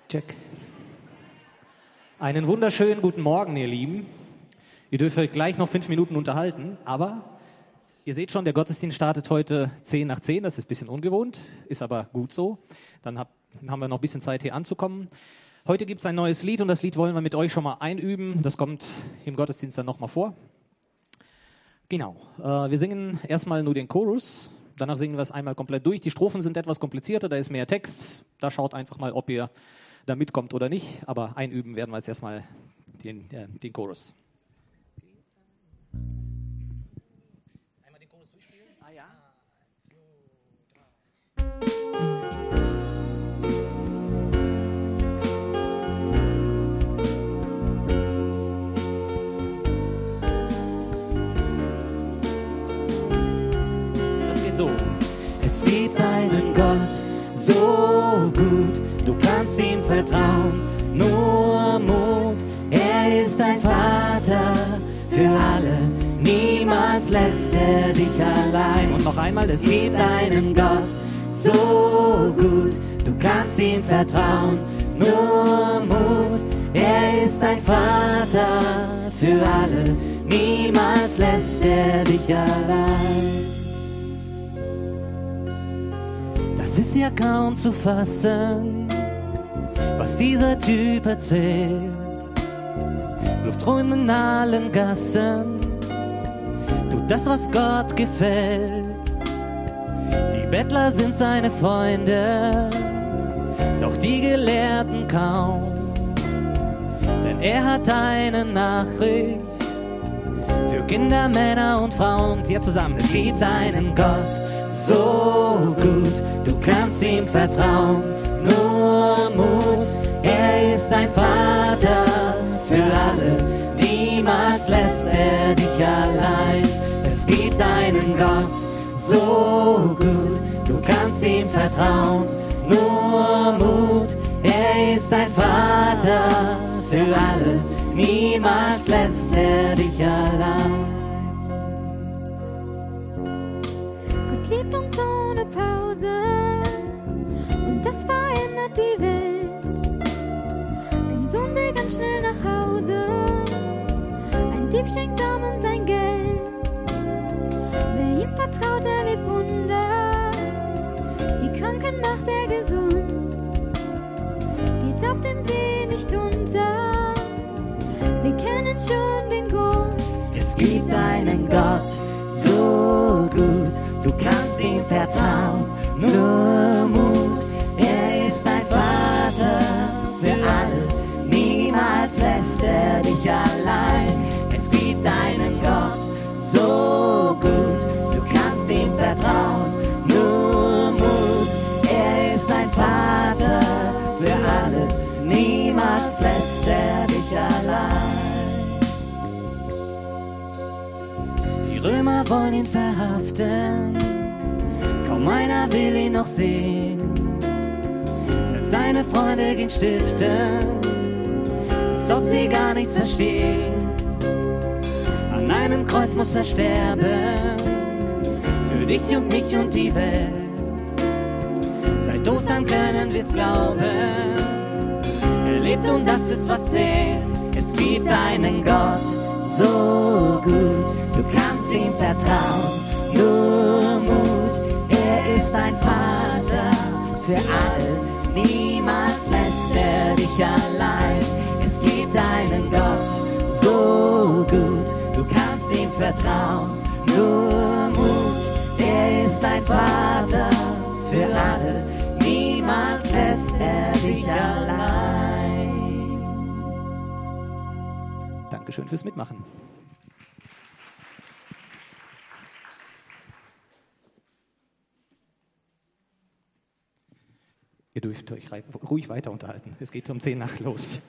Check. Einen wunderschönen guten Morgen, ihr Lieben. Ihr dürft euch gleich noch 5 Minuten unterhalten, aber ihr seht schon, der Gottesdienst startet heute 10 nach 10. Das ist ein bisschen ungewohnt, ist aber gut so. Dann haben wir noch ein bisschen Zeit, hier anzukommen. Heute gibt es ein neues Lied und das Lied wollen wir mit euch schon mal einüben. Das kommt im Gottesdienst dann nochmal vor. Genau, wir singen erstmal nur den Chorus. Danach singen wir es einmal komplett durch. Die Strophen sind etwas komplizierter, da ist mehr Text. Da schaut einfach mal, ob ihr da mitkommt oder nicht. Aber einüben werden wir jetzt erstmal den Chorus. Einmal den Chorus durchspielen? Ah ja. 1, 2, 3. So. Es gibt einen Gott, so gut, du kannst ihm vertrauen, nur Mut, er ist dein Vater für alle, niemals lässt er dich allein. Und noch einmal, es gibt einen Gott, so gut, du kannst ihm vertrauen, nur Mut, er ist dein Vater für alle, niemals lässt er dich allein. Es ist ja kaum zu fassen, was dieser Typ erzählt. Luftträume in allen Gassen, tut das, was Gott gefällt. Die Bettler sind seine Freunde, doch die Gelehrten kaum. Denn er hat eine Nachricht für Kinder, Männer und Frauen. Hier zusammen, es gibt einen Gott, so gut, du kannst ihm vertrauen, nur Mut, er ist dein Vater für alle, niemals lässt er dich allein. Es gibt einen Gott, so gut, du kannst ihm vertrauen, nur Mut, er ist dein Vater für alle, niemals lässt er dich allein. Liebt uns ohne Pause und das verändert die Welt. Ein Sohn will ganz schnell nach Hause, ein Dieb schenkt Armen sein Geld. Wer ihm vertraut, erlebt Wunder, die Kranken macht er gesund. Geht auf dem See nicht unter, wir kennen schon den Grund. Es gibt einen Gott, so gut, du kannst ihm vertrauen, nur Mut, er ist dein Vater für alle, niemals lässt er dich allein. Es gibt einen Gott, so gut, du kannst ihm vertrauen, nur Mut, er ist dein Vater für alle, niemals lässt er dich allein. Die Römer wollen ihn verhaften, kaum einer will ihn noch sehen. Selbst seine Freunde gehen stiften, als ob sie gar nichts verstehen. An einem Kreuz muss er sterben, für dich und mich und die Welt. Seit Ostern können wir's glauben, er lebt und das ist was zählt. Es gibt einen Gott, so gut, du kannst ihm vertrauen, nur Mut, er ist dein Vater für alle, niemals lässt er dich allein. Es gibt einen Gott, so gut, du kannst ihm vertrauen, nur Mut, er ist dein Vater für alle, niemals lässt er dich allein. Dankeschön fürs Mitmachen. Ihr dürft euch ruhig weiter unterhalten. Es geht um 10 nach los.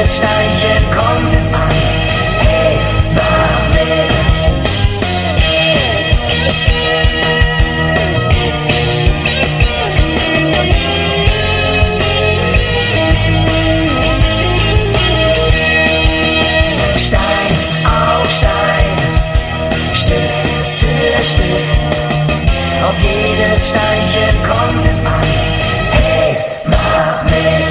jedes Steinchen kommt es an. Hey, mach mit. Stein auf Stein, Stück für Stück, auf jedes Steinchen kommt es an. Hey, mach mit.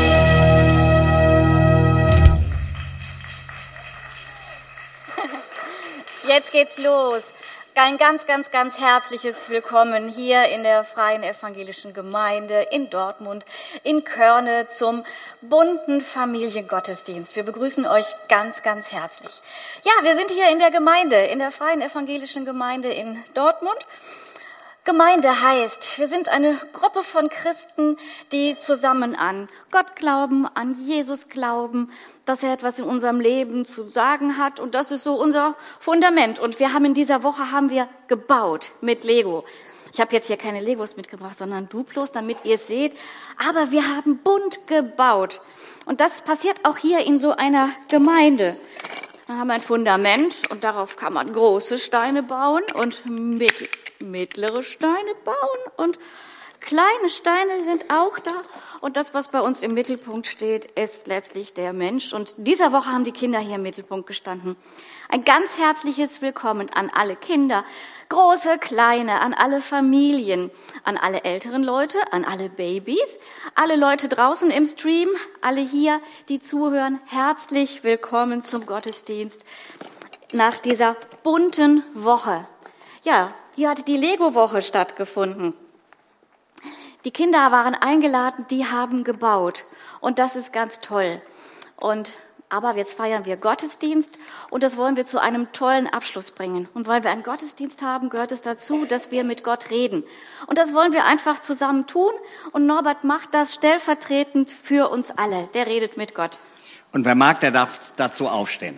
Jetzt geht's los. Ein ganz, ganz, ganz herzliches Willkommen hier in der Freien Evangelischen Gemeinde in Dortmund, in Körne zum bunten Familiengottesdienst. Wir begrüßen euch ganz, ganz herzlich. Ja, wir sind hier in der Gemeinde, in der Freien Evangelischen Gemeinde in Dortmund. Gemeinde heißt, wir sind eine Gruppe von Christen, die zusammen an Gott glauben, an Jesus glauben, dass er etwas in unserem Leben zu sagen hat, und das ist so unser Fundament. Und wir haben in dieser Woche gebaut mit Lego. Ich habe jetzt hier keine Legos mitgebracht, sondern Duplos, damit ihr es seht. Aber wir haben bunt gebaut. Und das passiert auch hier in so einer Gemeinde. Dann haben wir ein Fundament und darauf kann man große Steine bauen und mittlere Steine bauen und kleine Steine sind auch da. Und das, was bei uns im Mittelpunkt steht, ist letztlich der Mensch. Und dieser Woche haben die Kinder hier im Mittelpunkt gestanden. Ein ganz herzliches Willkommen an alle Kinder, große, kleine, an alle Familien, an alle älteren Leute, an alle Babys, alle Leute draußen im Stream, alle hier, die zuhören. Herzlich willkommen zum Gottesdienst nach dieser bunten Woche. Ja, hier hat die Lego-Woche stattgefunden. Die Kinder waren eingeladen, die haben gebaut. Und das ist ganz toll. Aber jetzt feiern wir Gottesdienst und das wollen wir zu einem tollen Abschluss bringen. Und weil wir einen Gottesdienst haben, gehört es dazu, dass wir mit Gott reden. Und das wollen wir einfach zusammen tun. Und Norbert macht das stellvertretend für uns alle. Der redet mit Gott. Und wer mag, der darf dazu aufstehen.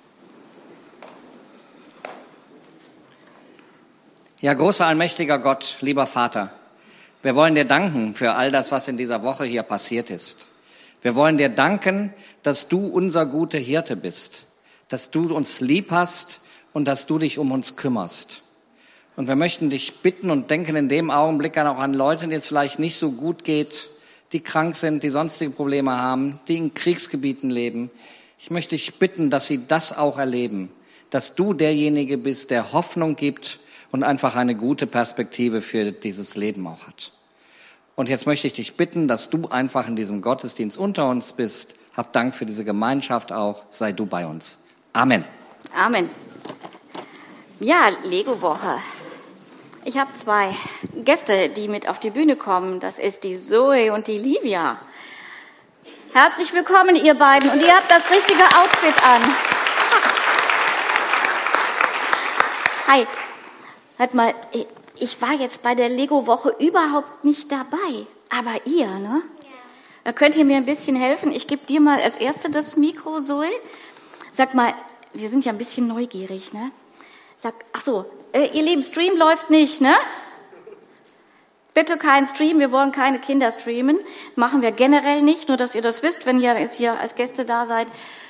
Ja, großer, allmächtiger Gott, lieber Vater, wir wollen dir danken für all das, was in dieser Woche hier passiert ist. Wir wollen dir danken, dass du unser guter Hirte bist, dass du uns lieb hast und dass du dich um uns kümmerst. Und wir möchten dich bitten und denken in dem Augenblick auch an Leute, denen es vielleicht nicht so gut geht, die krank sind, die sonstige Probleme haben, die in Kriegsgebieten leben. Ich möchte dich bitten, dass sie das auch erleben, dass du derjenige bist, der Hoffnung gibt und einfach eine gute Perspektive für dieses Leben auch hat. Und jetzt möchte ich dich bitten, dass du einfach in diesem Gottesdienst unter uns bist. Hab Dank für diese Gemeinschaft auch. Sei du bei uns. Amen. Amen. Ja, Lego-Woche. Ich habe 2 Gäste, die mit auf die Bühne kommen. Das ist die Zoe und die Livia. Herzlich willkommen, ihr beiden. Und ihr habt das richtige Outfit an. Hi. Hört mal, ich war jetzt bei der Lego-Woche überhaupt nicht dabei. Aber ihr, ne? Ja. Könnt ihr mir ein bisschen helfen? Ich gebe dir mal als Erste das Mikro, Zoe. Sag mal, wir sind ja ein bisschen neugierig, ne? Ihr Lieben, Stream läuft nicht, ne? Bitte kein Stream, wir wollen keine Kinder streamen. Machen wir generell nicht, nur dass ihr das wisst, wenn ihr jetzt hier als Gäste da seid.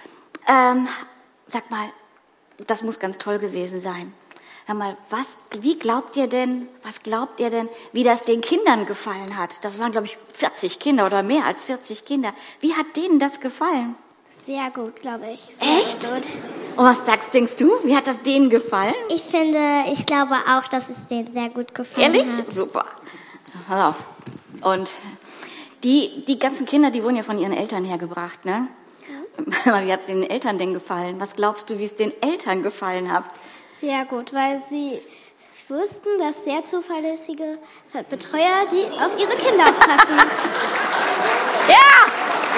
Sag mal, das muss ganz toll gewesen sein. Hör mal, was glaubt ihr denn, wie das den Kindern gefallen hat? Das waren, glaube ich, 40 Kinder oder mehr als 40 Kinder. Wie hat denen das gefallen? Sehr gut, glaube ich. Echt? Gut. Und was denkst du? Wie hat das denen gefallen? Ich glaube auch, dass es denen sehr gut gefallen Ehrlich? hat. Super. Pass auf. Und die ganzen Kinder, die wurden ja von ihren Eltern hergebracht, ne? Ja. Wie hat es den Eltern denn gefallen? Was glaubst du, wie es den Eltern gefallen hat? Sehr gut, weil sie wussten, dass sehr zuverlässige Betreuer, die auf ihre Kinder aufpassen. Ja!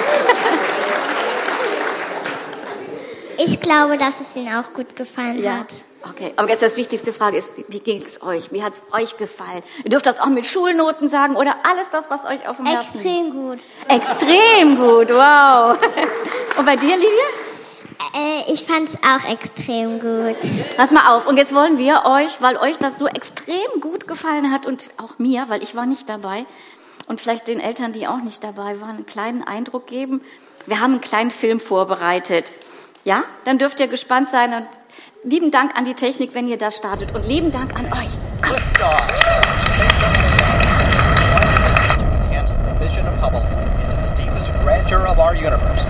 Ich glaube, dass es ihnen auch gut gefallen hat. Okay, aber jetzt das wichtigste Frage ist, wie ging es euch? Wie hat es euch gefallen? Ihr dürft das auch mit Schulnoten sagen oder alles das, was euch auf dem Herzen liegt. Extrem gut. Extrem gut, wow. Und bei dir, Livia? Ich fand es auch extrem gut. Pass mal auf, und jetzt wollen wir euch, weil euch das so extrem gut gefallen hat und auch mir, weil ich war nicht dabei und vielleicht den Eltern, die auch nicht dabei waren, einen kleinen Eindruck geben, Wir haben einen kleinen Film vorbereitet. Ja, dann dürft ihr gespannt sein. Und lieben Dank an die Technik, wenn ihr das startet. Und lieben Dank an euch. Komm. Enhance the vision of Hubble into the deepest grandeur of our universe.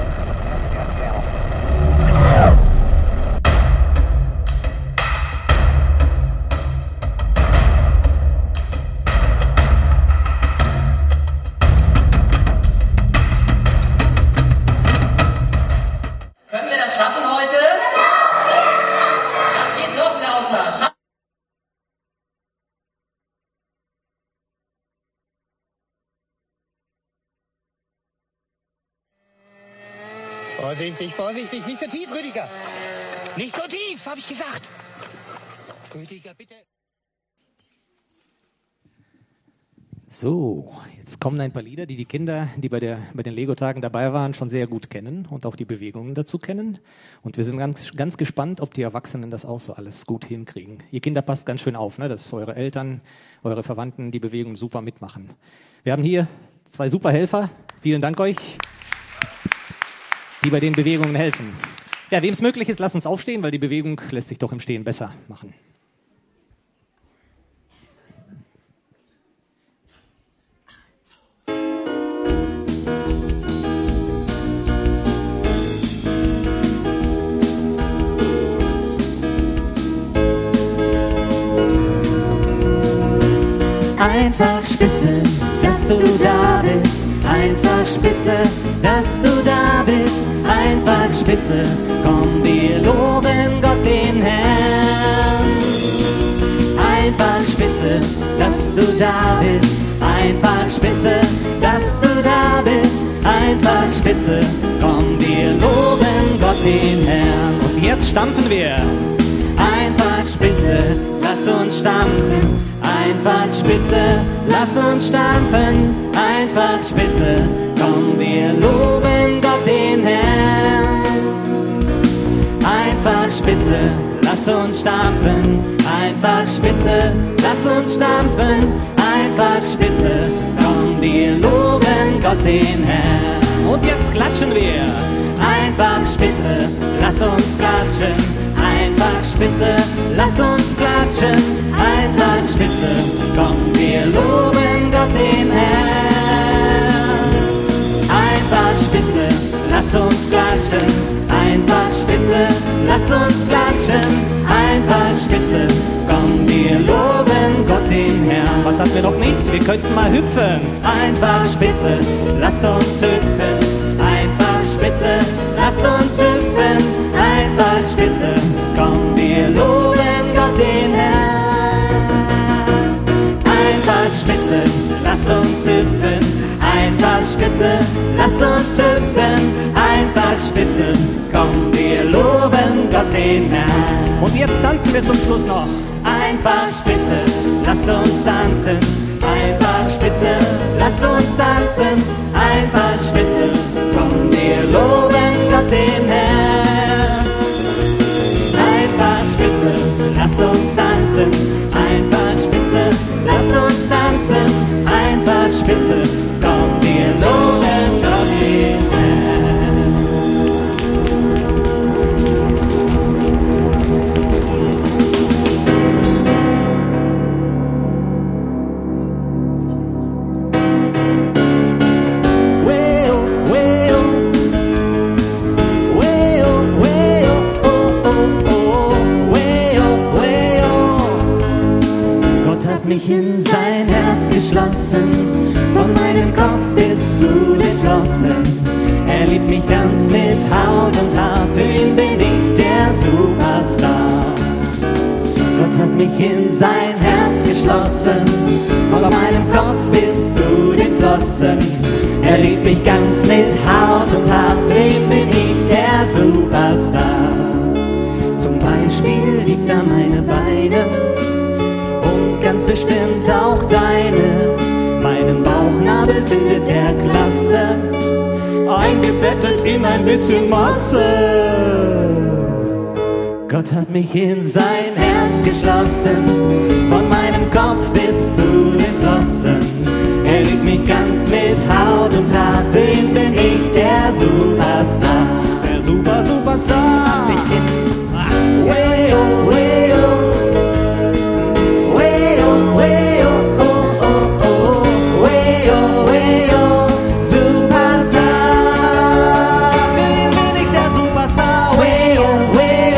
Können wir das schaffen heute? Das geht noch lauter. Vorsichtig, vorsichtig, nicht so tief, Rüdiger. Nicht so tief, habe ich gesagt. Rüdiger, bitte. So, jetzt kommen ein paar Lieder, die Kinder, die bei den Lego-Tagen dabei waren, schon sehr gut kennen und auch die Bewegungen dazu kennen. Und wir sind ganz gespannt, ob die Erwachsenen das auch so alles gut hinkriegen. Ihr Kinder passt ganz schön auf, ne, dass eure Eltern, eure Verwandten die Bewegungen super mitmachen. Wir haben hier 2 super Helfer. Vielen Dank euch, die bei den Bewegungen helfen. Ja, wem es möglich ist, lasst uns aufstehen, weil die Bewegung lässt sich doch im Stehen besser machen. Einfach spitze, dass du da bist. Einfach spitze, dass du da bist. Einfach spitze, komm, wir loben Gott den Herrn. Einfach spitze, dass du da bist. Einfach spitze, dass du da bist. Einfach spitze, komm, wir loben Gott den Herrn. Und jetzt stampfen wir. Einfach spitze, lass uns stampfen. Einfach spitze, lass uns stampfen. Einfach spitze, komm, wir loben Gott den Herrn. Einfach spitze, lass uns stampfen. Einfach spitze, lass uns stampfen. Einfach spitze, komm, wir loben Gott den Herrn. Und jetzt klatschen wir. Einfach spitze, lass uns klatschen. Einfach spitze, lass uns klatschen. Einfach spitze, komm, wir loben Gott den Herrn. Einfach spitze, lass uns klatschen. Einfach spitze, lass uns klatschen. Einfach spitze, komm, wir loben Gott den Herrn. Was hatten wir noch nicht? Wir könnten mal hüpfen. Einfach spitze, lasst uns hüpfen. Einfach spitze, lasst uns hüpfen. Einfach spitze, komm, wir loben Gott den Herrn. Einfach spitze, lasst uns hüpfen. Einfach spitze, lasst uns hüpfen. Einfach spitze, komm, wir loben Gott den Herrn. Und jetzt tanzen wir zum Schluss noch. Einfach spitze, lasst uns tanzen. Einfach spitze, lasst uns tanzen. Einfach spitze, komm, wir loben Gott den Herrn. Einfach spitze, lasst uns tanzen. Einfach spitze, lasst uns tanzen. Einfach spitze, komm, wir loben Gott den Herrn. Mich in sein Herz geschlossen, von meinem Kopf bis zu den Flossen. Er liebt mich ganz mit Haut und Haar, für ihn bin ich der Superstar. Gott hat mich in sein Herz geschlossen, von meinem Kopf bis zu den Flossen. Er liebt mich ganz mit Haut und Haar, für ihn bin ich der Superstar. Zum Beispiel liebt er meine Beine, ganz bestimmt auch deine. Meinen Bauchnabel findet er klasse, eingebettet in ein bisschen Masse. Gott hat mich in sein Herz geschlossen, von meinem Kopf bis zu den Flossen. Er liebt mich ganz mit Haut und Haar, für ihn bin ich der der Superstar. Der Superstar. Mich hin. Way oh, way oh. Way oh, way oh, oh, oh, oh. Way oh, way oh. Superstar. Für ihn bin ich der Superstar. Way oh, way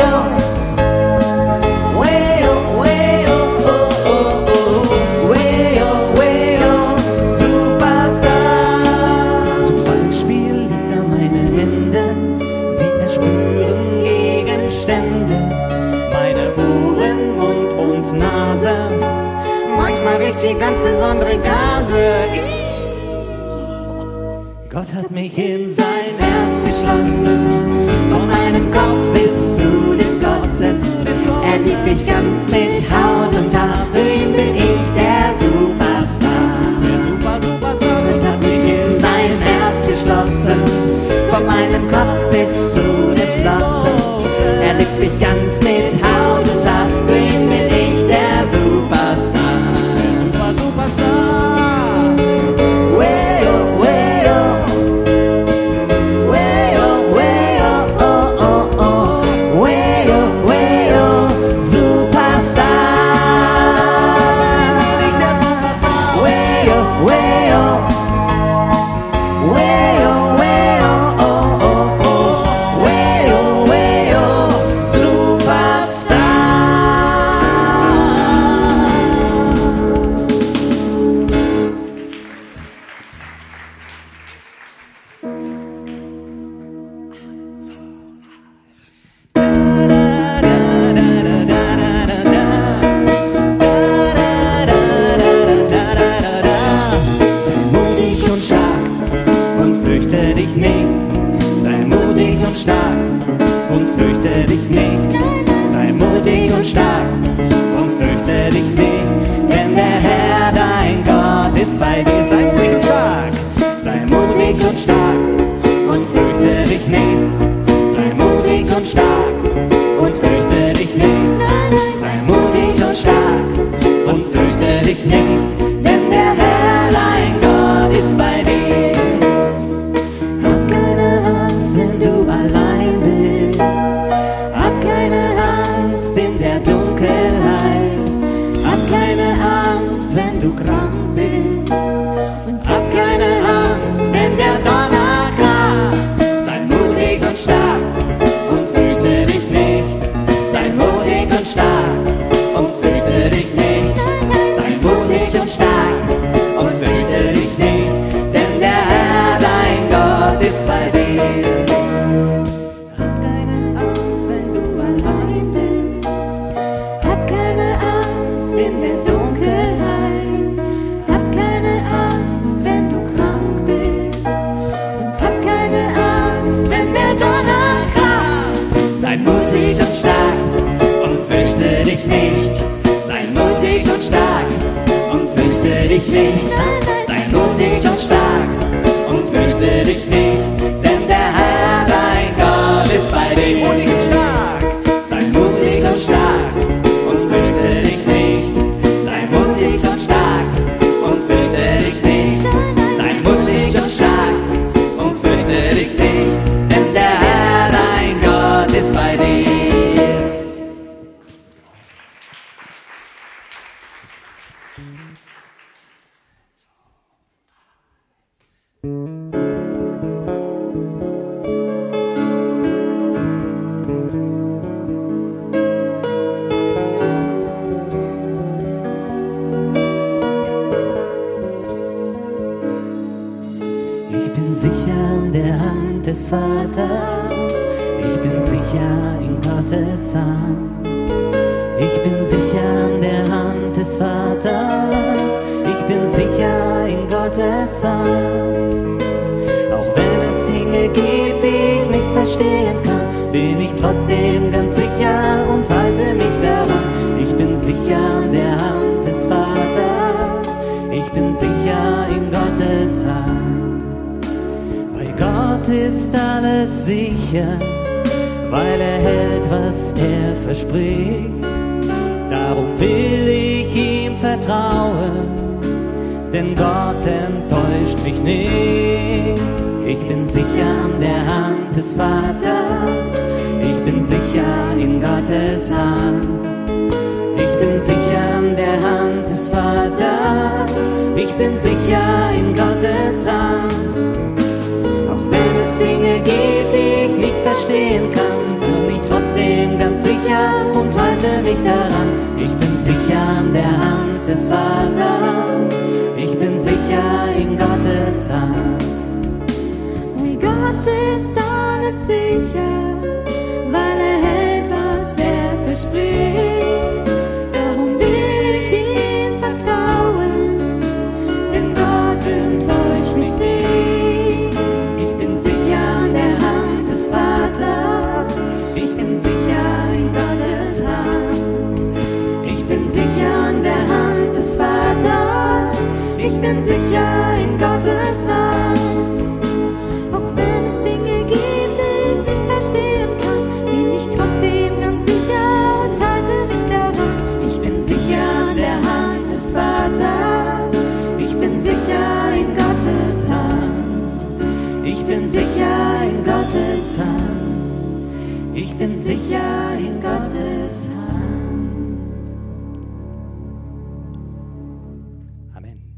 oh. Way oh, way oh, oh, oh, oh. Way oh, way oh. Superstar. Zum Beispiel liegt er meine Hände. Sie erspüren Gegenstände. Meine Ohren, Mund und Nase. Manchmal riecht sie ganz besondere Gase. Gott hat mich in sein Herz geschlossen, von meinem Kopf bis zu den Flossen. Er sieht mich ganz mit Haut und Haar, für ihn bin ich der Superstar. Der Superstar. Gott hat mich in sein Herz geschlossen, von meinem Kopf bis zu den Flossen. Er liebt mich ganz mit Haut und Haar, für ihn bin ich der Superstar. Der Superstar. Way oh, way oh. Way oh, way oh, oh, oh, oh. Way oh, way oh. Superstar. Bin ich der Superstar. Way oh, way oh. Way oh, way oh, oh, oh, oh. Way oh, way oh. Superstar. Sei mutig und stark und fürchte dich nicht. Sei mutig und stark und fürchte dich nicht. Sei mutig und stark und fürchte dich nicht. Denn der Herr, dein Gott, ist bei dir. Sei mutig und stark. Sei mutig und stark und fürchte dich nicht. Sei mutig und stark und fürchte dich nicht. Sei mutig und stark und fürchte dich nicht. Denn der Herr, dein Gott, ist bei dir. Hab keine Angst, wenn du allein bist. Hab keine Angst in der Dunkelheit. Hab keine Angst, wenn du krank bist. Und hab keine Angst, wenn der Donner kracht. Sei mutig und stark und fürchte dich nicht. Sei mutig und stark und fürchte dich nicht. Sei mutig und stark und fürchte dich nicht. Denn der Herr, dein Gott, ist bei dir. Hab keine Angst, wenn du allein bist. Hab keine Angst in der Dunkelheit. Hab keine Angst, wenn du krank bist. Und hab keine Angst, wenn der Donner kracht. Sei mutig und stark und fürchte dich nicht. Sei mutig und stark und fürchte dich nicht. Sei mutig und stark und fürchte dich nicht. Denn der Herr, dein Gott, ist bei dir. Mutig und stark. Sei mutig und stark und fürchte dich nicht. Sei mutig und stark und fürchte dich nicht. Sei mutig und stark und fürchte dich nicht. Denn der Herr, dein Gott, ist bei dir. Ich bin sicher in der Hand des Vaters. Ich bin sicher in Gottes Hand. Ich bin sicher in der Hand des Vaters. Ich bin sicher in Gottes Hand. Auch wenn es Dinge gibt, die ich nicht verstehen kann, bin ich trotzdem ganz sicher und halte mich daran. Ich bin sicher in der Hand des Vaters. Ich bin sicher in Gottes Hand. Bei Gott ist alles sicher, weil er hält, was er verspricht. Darum will ich ihm vertrauen, denn Gott enttäuscht mich nicht. Ich bin sicher an der Hand des Vaters. Ich bin sicher in Gottes Hand. Ich bin sicher an der Hand des Vaters. Ich bin sicher in Gottes Hand. Auch wenn es Dinge gibt, die ich nicht verstehen kann, bin ich trotzdem ganz sicher und halte mich daran. Ich bin sicher an der Hand des Vaters. Ich bin sicher in Gottes Hand. Bei Gott ist alles sicher, weil er hält, was er verspricht. Darum will ich ihm vertrauen, denn Gott enttäuscht mich nicht. Ich bin sicher an der Hand des Vaters. Ich bin sicher in Gottes Hand. Ich bin sicher an der Hand des Vaters. Ich bin sicher in Gottes Hand. Auch wenn es Dinge gibt, die ich nicht verstehen kann, bin ich trotzdem ganz sicher und halte mich daran. Ich bin sicher an der Hand des Vaters. Ich bin sicher in Gottes Hand. Ich bin sicher in Gottes Hand. Ich bin sicher in Gottes Hand. Amen.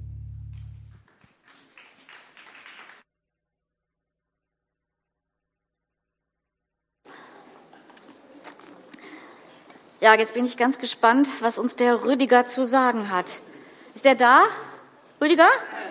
Ja, jetzt bin ich ganz gespannt, was uns der Rüdiger zu sagen hat. Ist er da? Rüdiger?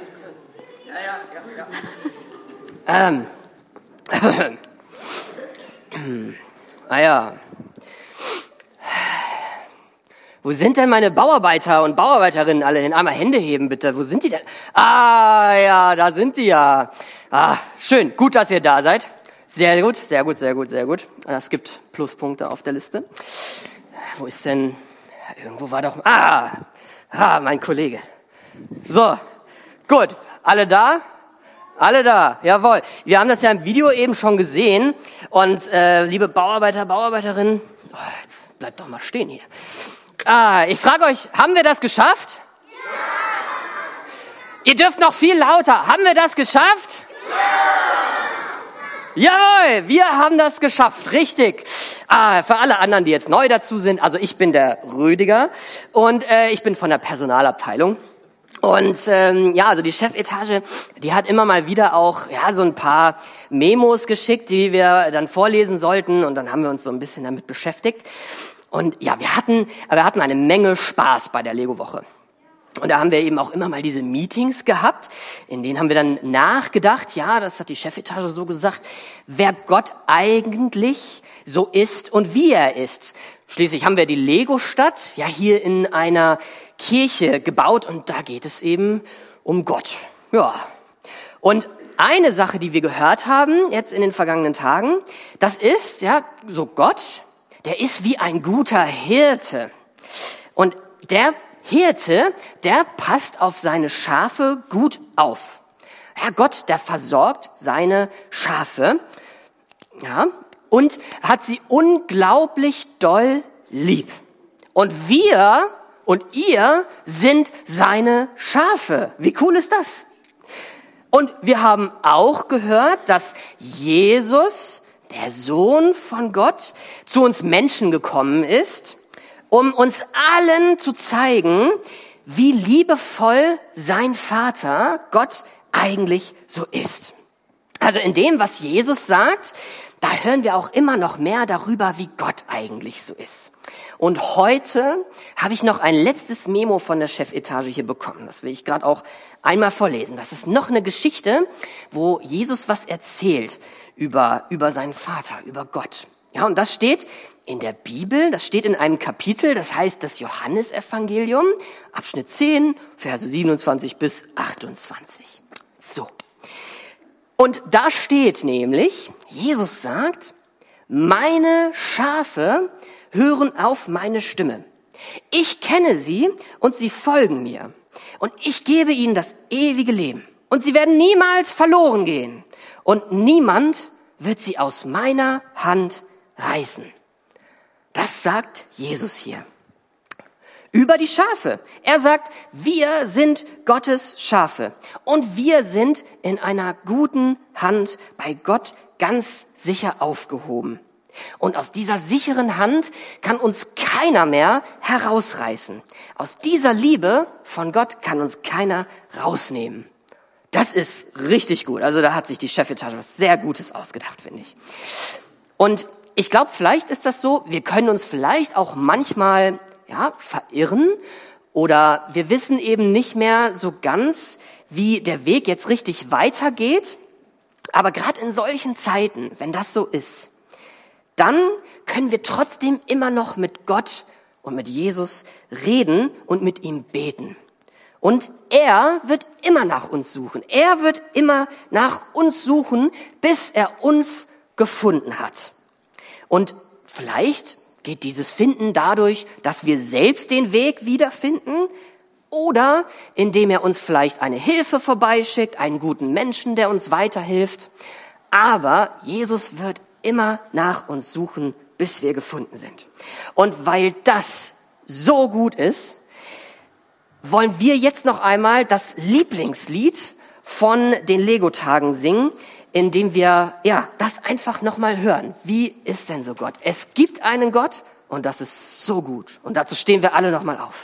Wo sind denn meine Bauarbeiter und Bauarbeiterinnen alle hin? Einmal Hände heben, bitte. Wo sind die denn? Ah, ja, da sind die ja. Ah, schön. Gut, dass ihr da seid. Sehr gut, sehr gut, sehr gut, sehr gut. Es gibt Pluspunkte auf der Liste. Wo ist denn... Irgendwo war doch... mein Kollege. So, gut. Alle da? Alle da, jawohl. Wir haben das ja im Video eben schon gesehen. Und liebe Bauarbeiter, Bauarbeiterinnen... Oh, jetzt bleibt doch mal stehen hier. Ich frage euch, haben wir das geschafft? Ja! Ihr dürft noch viel lauter. Haben wir das geschafft? Ja! Jawohl, wir haben das geschafft, richtig. Für alle anderen, die jetzt neu dazu sind, also ich bin der Rüdiger und ich bin von der Personalabteilung. Und also die Chefetage, die hat immer mal wieder auch so ein paar Memos geschickt, die wir dann vorlesen sollten, und dann haben wir uns so ein bisschen damit beschäftigt. Und ja, wir hatten eine Menge Spaß bei der Lego-Woche. Und da haben wir eben auch immer mal diese Meetings gehabt, in denen haben wir dann nachgedacht, ja, das hat die Chefetage so gesagt, wer Gott eigentlich so ist und wie er ist. Schließlich haben wir die Lego-Stadt ja hier in einer Kirche gebaut, und da geht es eben um Gott. Ja. Und eine Sache, die wir gehört haben jetzt in den vergangenen Tagen, das ist, so Gott, der ist wie ein guter Hirte. Und der Hirte, der passt auf seine Schafe gut auf. Ja, Gott, der versorgt seine Schafe, und hat sie unglaublich doll lieb. Und wir und ihr sind seine Schafe. Wie cool ist das? Und wir haben auch gehört, dass Jesus, der Sohn von Gott, zu uns Menschen gekommen ist, um uns allen zu zeigen, wie liebevoll sein Vater, Gott, eigentlich so ist. Also in dem, was Jesus sagt, da hören wir auch immer noch mehr darüber, wie Gott eigentlich so ist. Und heute habe ich noch ein letztes Memo von der Chefetage hier bekommen. Das will ich gerade auch einmal vorlesen. Das ist noch eine Geschichte, wo Jesus was erzählt über seinen Vater, über Gott. Ja, und das steht in der Bibel, das steht in einem Kapitel, das heißt das Johannesevangelium, Abschnitt 10, Verse 27 bis 28. So. Und da steht nämlich, Jesus sagt, meine Schafe hören auf meine Stimme. Ich kenne sie und sie folgen mir. Und ich gebe ihnen das ewige Leben. Und sie werden niemals verloren gehen. Und niemand wird sie aus meiner Hand reißen. Das sagt Jesus hier. über die Schafe. Er sagt, wir sind Gottes Schafe und wir sind in einer guten Hand bei Gott ganz sicher aufgehoben. Und aus dieser sicheren Hand kann uns keiner mehr herausreißen. Aus dieser Liebe von Gott kann uns keiner rausnehmen. Das ist richtig gut. Also da hat sich die Chefetage was sehr Gutes ausgedacht, finde ich. Und ich glaube, vielleicht ist das so, wir können uns vielleicht auch manchmal verirren oder wir wissen eben nicht mehr so ganz, wie der Weg jetzt richtig weitergeht. Aber gerade in solchen Zeiten, wenn das so ist, dann können wir trotzdem immer noch mit Gott und mit Jesus reden und mit ihm beten. Und er wird immer nach uns suchen. Er wird immer nach uns suchen, bis er uns gefunden hat. Und vielleicht geht dieses Finden dadurch, dass wir selbst den Weg wiederfinden oder indem er uns vielleicht eine Hilfe vorbeischickt, einen guten Menschen, der uns weiterhilft. Aber Jesus wird immer nach uns suchen, bis wir gefunden sind. Und weil das so gut ist, wollen wir jetzt noch einmal das Lieblingslied von den Lego-Tagen singen, indem wir das einfach nochmal hören. Wie ist denn so Gott? Es gibt einen Gott und das ist so gut. Und dazu stehen wir alle nochmal auf.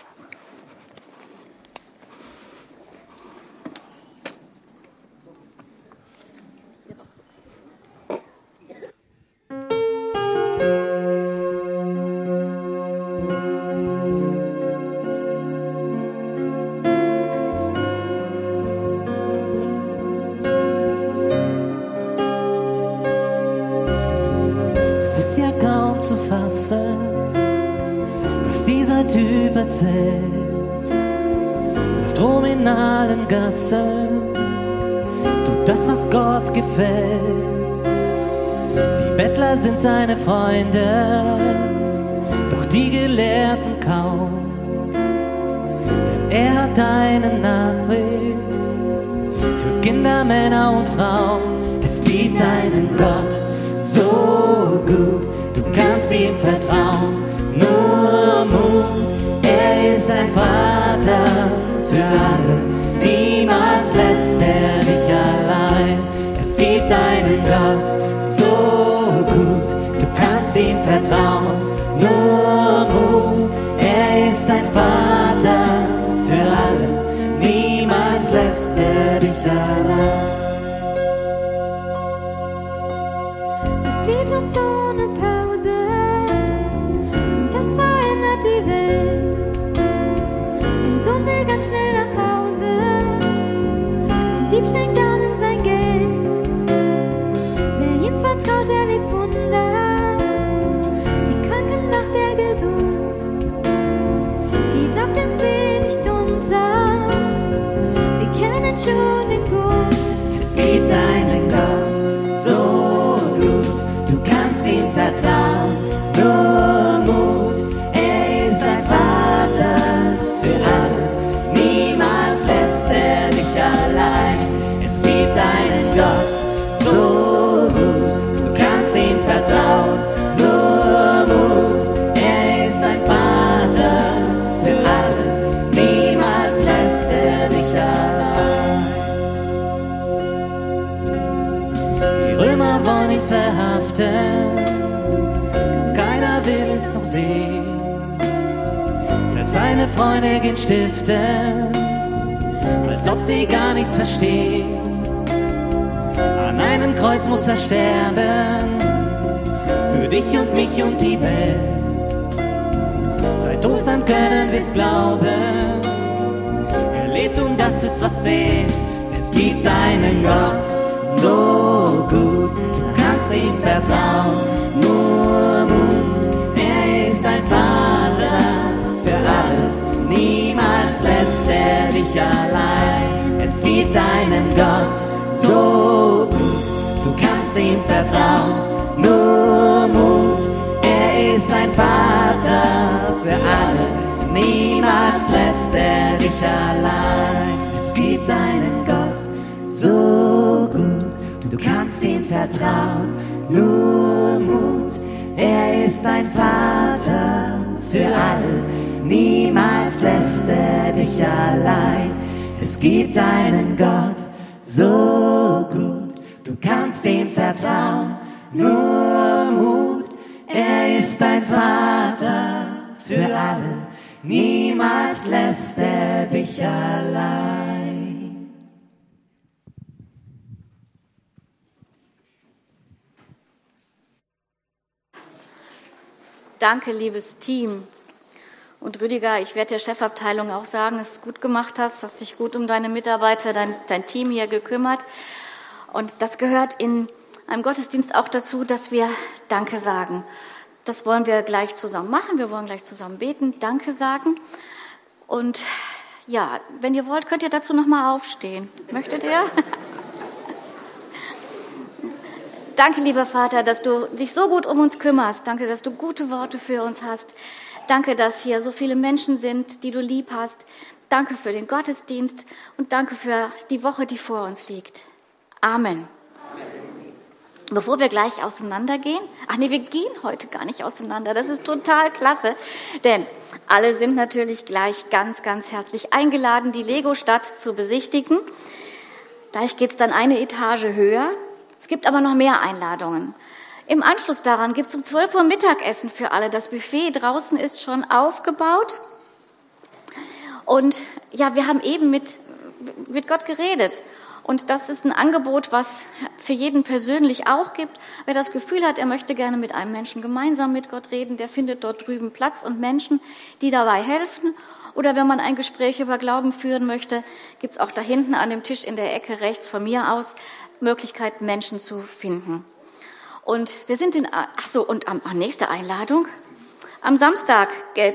Zu fassen, was dieser Typ erzählt, läuft rum in allen Gassen, tut das, was Gott gefällt. Die Bettler sind seine Freunde, doch die Gelehrten kaum, denn er hat eine Nachricht für Kinder, Männer und Frauen. Es gibt einen Gott, so gut, du kannst ihm vertrauen, nur Mut, er ist ein Vater für alle, niemals lässt er dich allein. Es gibt einen Gott, so gut, du kannst ihm vertrauen, nur Mut, er ist ein Vater für alle, niemals lässt er dich allein. Liebt uns ohne Pause, das verändert die Welt. Ein Sohn will ganz schnell nach Hause, ein Dieb schenkt Armen sein Geld. Wer ihm vertraut, erlebt Wunder, die Kranken macht er gesund, geht auf dem See nicht unter, wir kennen schon den Grund. Es gibt einen Gott, so gut, du kannst ihm vertrauen, nur Mut, er ist ein Vater für alle, niemals lässt er dich allein. Es gibt einen Gott, so gut, du kannst ihm vertrauen, nur Mut, er ist ein Vater für alle, niemals lässt er dich allein. Die Römer wollen ihn verhaften, keiner will es noch sehen. Selbst seine Freunde gehen stiften, als ob sie gar nichts verstehen. An einem Kreuz muss er sterben, für dich und mich und die Welt. Seit Ostern können wir's glauben, er lebt und das ist was zählt. Es gibt einen Gott, so gut, du kannst ihm vertrauen, nur Mut, er ist ein Vater für alle, niemals lässt er dich allein. Es gibt einen Gott, so gut, du kannst ihm vertrauen, nur Mut, er ist ein Vater für alle, niemals lässt er dich allein. Es gibt einen Gott, so gut, du kannst ihm vertrauen, nur Mut, er ist ein Vater für alle, niemals lässt er dich allein. Es gibt einen Gott so gut, du kannst ihm vertrauen, nur Mut. Er ist dein Vater für alle, niemals lässt er dich allein. Danke, liebes Team. Und Rüdiger, ich werde der Chefabteilung auch sagen, dass du es gut gemacht hast dich gut um deine Mitarbeiter, dein Team hier gekümmert. Und das gehört in einem Gottesdienst auch dazu, dass wir Danke sagen. Das wollen wir gleich zusammen machen. Wir wollen gleich zusammen beten, Danke sagen. Und ja, wenn ihr wollt, könnt ihr dazu nochmal aufstehen. Möchtet ihr? Danke, lieber Vater, dass du dich so gut um uns kümmerst. Danke, dass du gute Worte für uns hast. Danke, dass hier so viele Menschen sind, die du lieb hast. Danke für den Gottesdienst und danke für die Woche, die vor uns liegt. Amen. Bevor wir gleich auseinandergehen, wir gehen heute gar nicht auseinander. Das ist total klasse, denn alle sind natürlich gleich ganz, ganz herzlich eingeladen, die Lego-Stadt zu besichtigen. Gleich geht's dann eine Etage höher. Es gibt aber noch mehr Einladungen. Im Anschluss daran gibt es um 12 Uhr Mittagessen für alle. Das Buffet draußen ist schon aufgebaut. Und ja, wir haben eben mit Gott geredet. Und das ist ein Angebot, was für jeden persönlich auch gibt. Wer das Gefühl hat, er möchte gerne mit einem Menschen gemeinsam mit Gott reden, der findet dort drüben Platz und Menschen, die dabei helfen. Oder wenn man ein Gespräch über Glauben führen möchte, gibt es auch da hinten an dem Tisch in der Ecke rechts von mir aus Möglichkeit, Menschen zu finden. Und wir sind nächste Einladung. Am Donnerstag,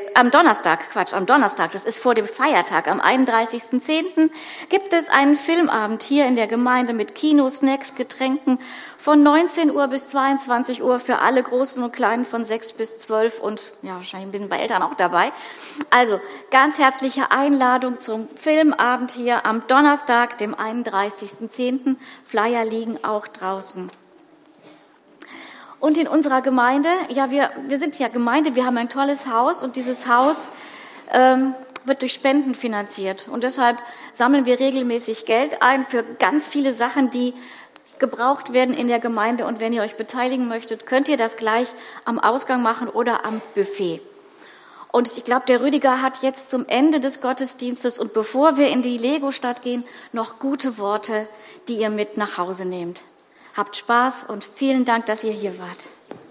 das ist vor dem Feiertag, am 31.10. gibt es einen Filmabend hier in der Gemeinde mit Kino, Snacks, Getränken von 19 Uhr bis 22 Uhr für alle Großen und Kleinen von 6 bis 12 und ja, wahrscheinlich bin ich bei Eltern auch dabei. Also ganz herzliche Einladung zum Filmabend hier am Donnerstag, dem 31.10. Flyer liegen auch draußen. Und in unserer Gemeinde, ja, wir sind ja Gemeinde, wir haben ein tolles Haus und dieses Haus wird durch Spenden finanziert. Und deshalb sammeln wir regelmäßig Geld ein für ganz viele Sachen, die gebraucht werden in der Gemeinde. Und wenn ihr euch beteiligen möchtet, könnt ihr das gleich am Ausgang machen oder am Buffet. Und ich glaube, der Rüdiger hat jetzt zum Ende des Gottesdienstes und bevor wir in die Lego-Stadt gehen, noch gute Worte, die ihr mit nach Hause nehmt. Habt Spaß und vielen Dank, dass ihr hier wart.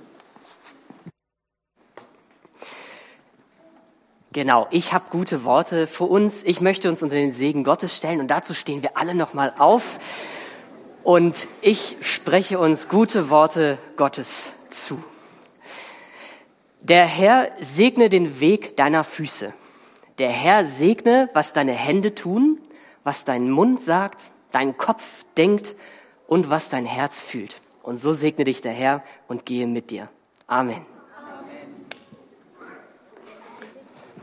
Genau, ich habe gute Worte für uns. Ich möchte uns unter den Segen Gottes stellen und dazu stehen wir alle nochmal auf. Und ich spreche uns gute Worte Gottes zu. Der Herr segne den Weg deiner Füße. Der Herr segne, was deine Hände tun, was dein Mund sagt, dein Kopf denkt und was dein Herz fühlt. Und so segne dich der Herr und gehe mit dir. Amen.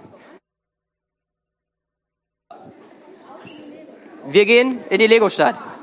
Wir gehen in die Lego-Stadt.